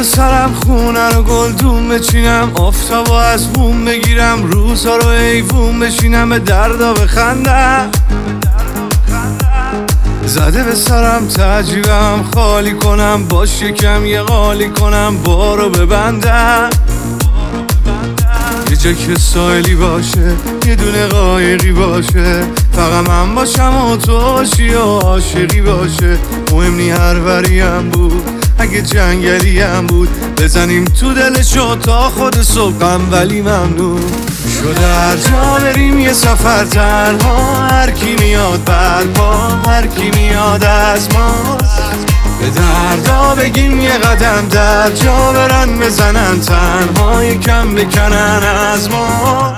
سرم خونه رو گلدون بچینم، آفتابو از بوم بگیرم، روزها رو ایوون بشینم، به دردا بخندم. زده به سرم تجیبم خالی کنم، با شکم یه قالی کنم، بارو ببندم. یه جا که سایلی باشه، یه دونه قایقی باشه، فقط من باشم و تو باشی و عاشقی باشه. مهم نی هر وریم بود، اگه جنگلی هم بود، بزنیم تو دلشو تا خود صبحم، ولی ممنون شده هر جا بریم یه سفر تنها. هر کی میاد برپا، هر کی میاد از ما، به دردا بگیم یه قدم در جا برن، بزنن تنها یکم بکنن از ما.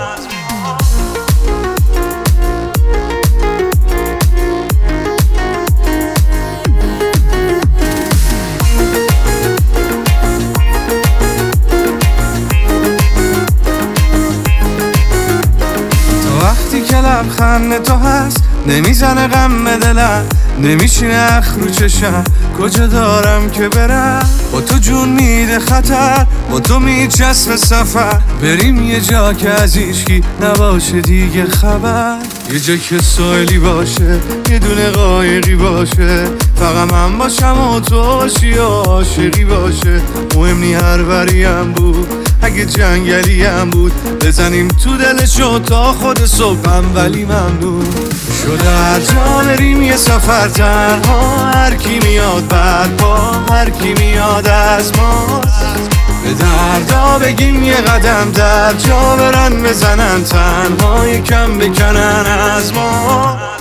وقتی که لبخند تو هست نمیزنه غم به دلم، نمیشینه اخ رو چشم، کجا دارم که برم. با تو جون میده خطر، با تو میچسب سفر، بریم یه جا که از هیچکی نباشه دیگه خبر. یه جا که سایلی باشه، یه دونه قایقی باشه، فقط من باشم و تو باشی و عاشقی باشه. مهم نی هر وریم بود، اگه جنگلی هم بود، بزنیم تو دلشو تا خود صبحم، ولی ممنون شده هر جا بریم یه سفر تنها. هر کی میاد برپا، هر کی میاد از ما، به دردا بگیم یه قدم در جا برن، بزنن تنها یکم بکنن از ما.